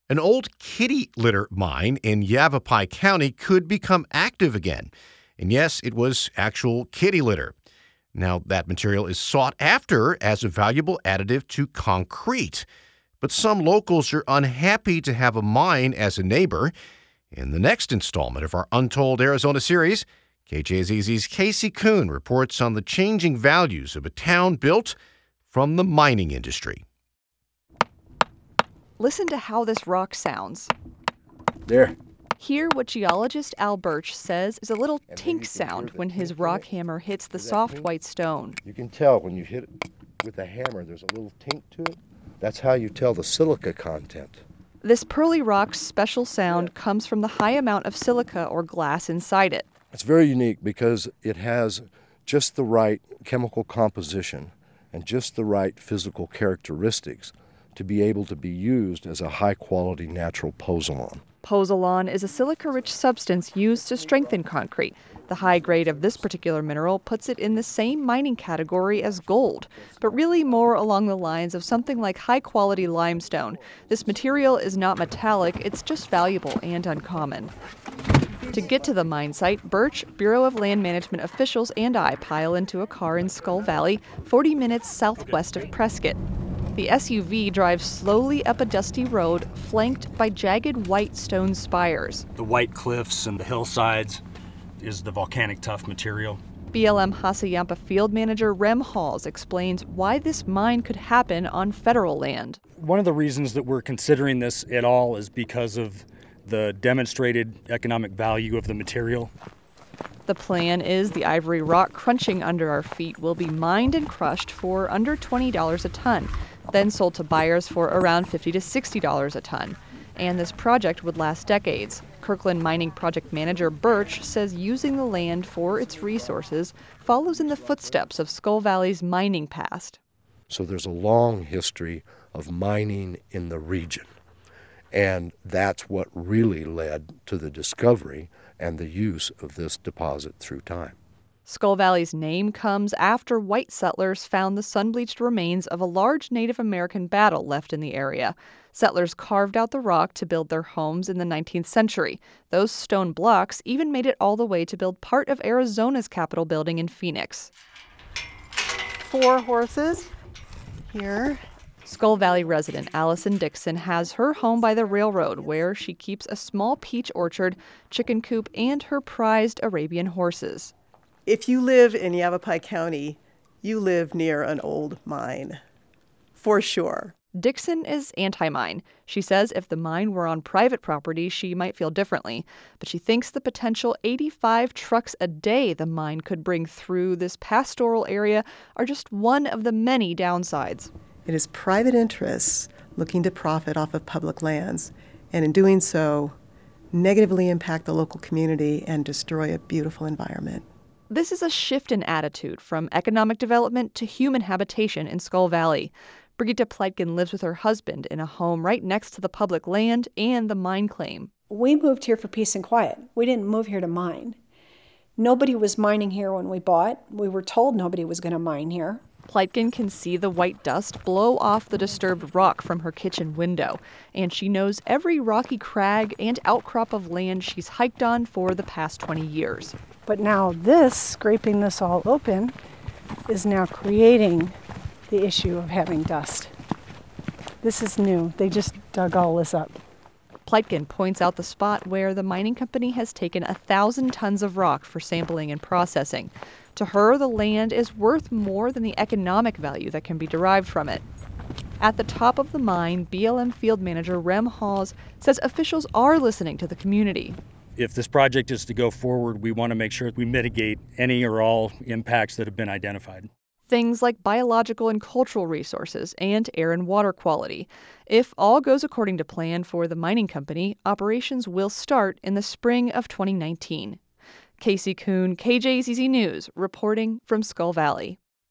An old kitty litter mine in Yavapai County could become active again. And yes, it was actual kitty litter. Now, that material is sought after as a valuable additive to concrete. But some locals are unhappy to have a mine as a neighbor. In the next installment of our Untold Arizona series, KJZZ's Casey Kuhn reports on the changing values of a town built from the mining industry. Listen to how this rock sounds. There. Hear what geologist Al Birch says is a little tink sound when his rock hammer hits the soft white stone. You can tell when you hit it with a hammer, there's a little tink to it. That's how you tell the silica content. This pearly rock's special sound comes from the high amount of silica or glass inside it. It's very unique because it has just the right chemical composition and just the right physical characteristics to be able to be used as a high-quality natural pozzolan. Pozzolan is a silica-rich substance used to strengthen concrete. The high grade of this particular mineral puts it in the same mining category as gold, but really more along the lines of something like high-quality limestone. This material is not metallic, it's just valuable and uncommon. To get to the mine site, Birch, Bureau of Land Management officials, and I pile into a car in Skull Valley, 40 minutes southwest of Prescott. The SUV drives slowly up a dusty road flanked by jagged white stone spires. The white cliffs and the hillsides is the volcanic tuff material. BLM Hassayampa field manager Rem Halls explains why this mine could happen on federal land. One of the reasons that we're considering this at all is because of the demonstrated economic value of the material. The plan is the ivory rock crunching under our feet will be mined and crushed for under $20 a ton, then sold to buyers for around $50 to $60 a ton. And this project would last decades. Kirkland Mining Project Manager Birch says using the land for its resources follows in the footsteps of Skull Valley's mining past. So there's a long history of mining in the region. And that's what really led to the discovery and the use of this deposit through time. Skull Valley's name comes after white settlers found the sun-bleached remains of a large Native American battle left in the area. Settlers carved out the rock to build their homes in the 19th century. Those stone blocks even made it all the way to build part of Arizona's Capitol building in Phoenix. 4 horses here. Skull Valley resident Allison Dixon has her home by the railroad where she keeps a small peach orchard, chicken coop, and her prized Arabian horses. If you live in Yavapai County, you live near an old mine, for sure. Dixon is anti-mine. She says if the mine were on private property, she might feel differently. But she thinks the potential 85 trucks a day the mine could bring through this pastoral area are just one of the many downsides. It is private interests looking to profit off of public lands, and in doing so, negatively impact the local community and destroy a beautiful environment. This is a shift in attitude from economic development to human habitation in Skull Valley. Brigitte Pleitgen lives with her husband in a home right next to the public land and the mine claim. We moved here for peace and quiet. We didn't move here to mine. Nobody was mining here when we bought. We were told nobody was going to mine here. Pleitgen can see the white dust blow off the disturbed rock from her kitchen window, and she knows every rocky crag and outcrop of land she's hiked on for the past 20 years. But now this, scraping this all open, is now creating the issue of having dust. This is new. They just dug all this up. Pleitgen points out the spot where the mining company has taken 1,000 tons of rock for sampling and processing. To her, the land is worth more than the economic value that can be derived from it. At the top of the mine, BLM field manager Rem Halls says officials are listening to the community. If this project is to go forward, we want to make sure we mitigate any or all impacts that have been identified. Things like biological and cultural resources and air and water quality. If all goes according to plan for the mining company, operations will start in the spring of 2019. Casey Kuhn, KJZZ News, reporting from Skull Valley.